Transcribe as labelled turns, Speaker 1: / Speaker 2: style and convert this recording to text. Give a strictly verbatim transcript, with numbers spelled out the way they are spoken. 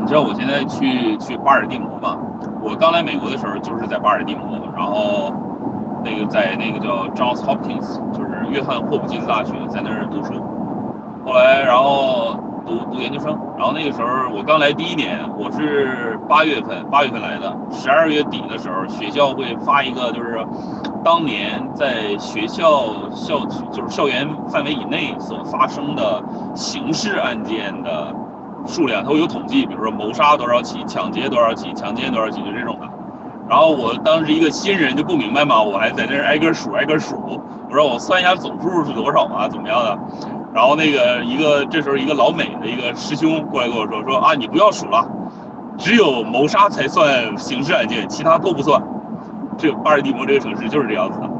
Speaker 1: 知道我现在去去巴尔的摩嘛？我刚来美国的时候就是在巴尔的摩，然后那个在那个叫 Johns Hopkins，就是约翰霍普金斯大学，在那儿读书。后来然后读读研究生，然后那个时候我刚来第一年，我是八月份八月份来的，十二月底的时候学校会发一个就是当年在学校校就是校园范围以内所发生的刑事案件的数量，它会有统计，比如说谋杀多少起，抢劫多少起，强奸多少起，就这种的。然后我当时一个新人就不明白嘛，我还在那儿挨个数挨个数，我说我算一下总数是多少啊，怎么样的？然后那个一个这时候一个老美的一个师兄过来跟我说说啊，你不要数了，只有谋杀才算刑事案件，其他都不算。这个巴尔的摩这个城市就是这样子的。